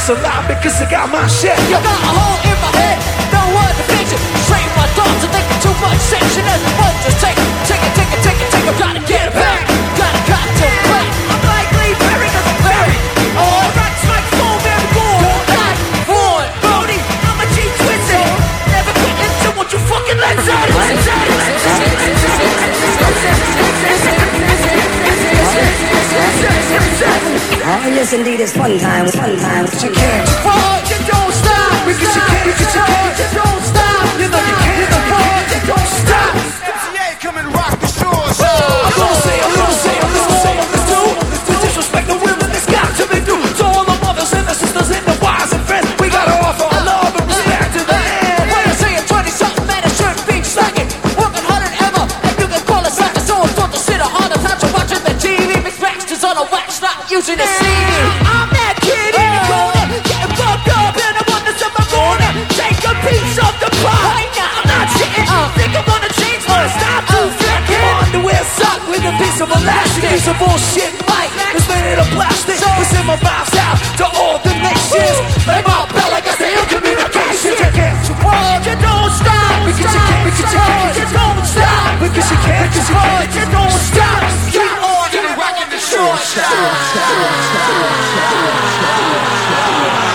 so loud because I got my shit. You got a hole in my head, no one to fix it. Straight my thoughts and thinking too much section. And one just take it. Gotta get it back, gotta cut to black. I'm likely very cause I'm very. All right, like full very good. Like Vaughn, Brody, I'm a G-Twisted. Never quit until what you fucking let's say. Oh yes indeed, it's fun time. You can't. Oh, you don't stop. Because you can't. You don't stop. You know you can't. You don't stop. MCA come and rock the shores. I'm gonna say, let's do. To disrespect the women, it's got to be due. To all the mothers and the sisters and the wives and friends, we gotta offer our love and respect to the end. When I say you're 20-something, man, it shouldn't be slacking. Working harder than ever, and you can call it slacking. So I'm told to sit a harder time to watching the TV. Mix Baxter's on a wax, not using the CD. I'm that kid in the corner, getting fucked up, and I wonder if I'm gonna take a piece of the pie. Right now, I'm not shitting. Think I'm gonna change my style to flicking. Underwear sock with a piece of elastic. Piece of bullshit mic that's made of plastic. We send my vibes out to all the nations. Like my bell, like I say, in communication. You can't. You don't stop. Because you can't. You don't stop. Because you can't. You don't stop. Keep on rocking the short.